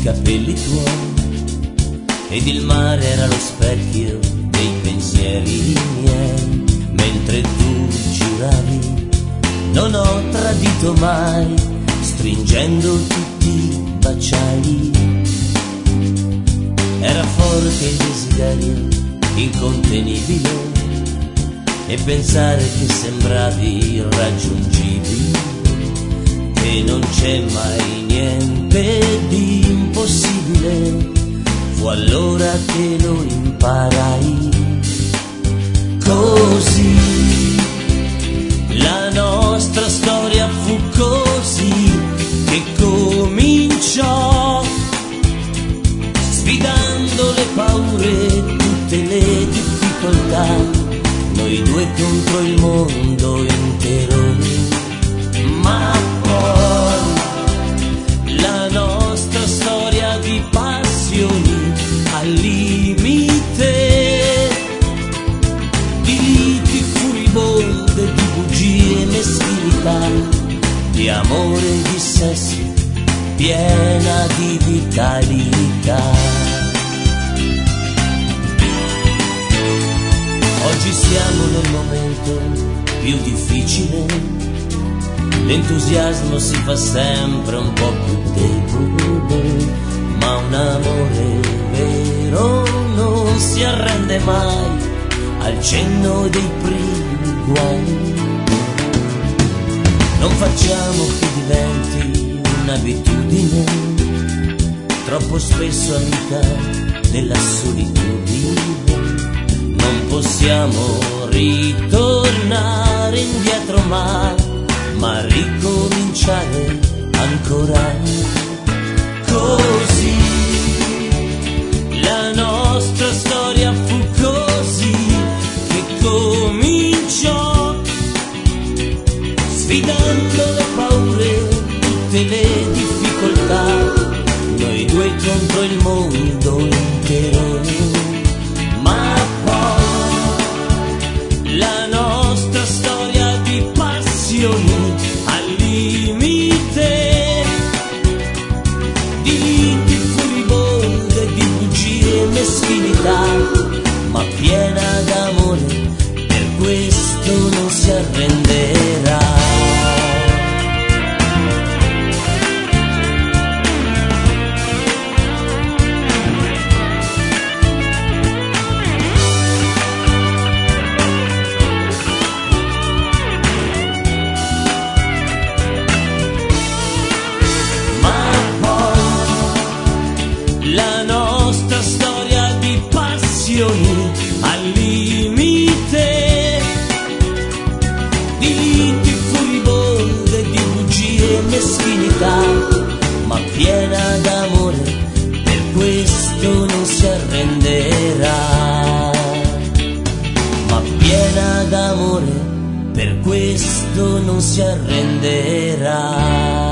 capelli tuoi ed il mare era lo specchio dei pensieri miei. Mentre tu giravi non ho tradito mai, stringendo tutti i baciai. Era forte il desiderio incontenibile e pensare che sembravi irraggiungibile, che non c'è mai niente di impossibile. Fu allora che lo imparai. Così la nostra storia fu così che cominciò, sfidando le paure, tutte le difficoltà, noi due contro il mondo intero. Ma poi la nostra storia di passioni al limite, di liti furibonde, di bugie, meschinità, di amore e di sesso, piena di vitalità. Oggi siamo nel momento più difficile, l'entusiasmo si fa sempre un po' più debole, ma un amore vero non si arrende mai al cenno dei primi guai. Non facciamo che diventi un'abitudine, troppo spesso amica della solitudine. Non possiamo ritornare indietro mai, ma ricominciare ancora. Così la nostra storia fu così che cominciò, sfidando le paure, tutte le difficoltà, noi due contro il mondo intero. Ma poi la nostra storia di passioni al limite, di liti furibonde, di bugie e meschinità, ma piena d'amore, per questo non si arrenderà. La nostra storia di passioni al limite, di liti furibonde, di bugie e meschinità, ma piena d'amore, per questo non si arrenderà. Ma piena d'amore, per questo non si arrenderà.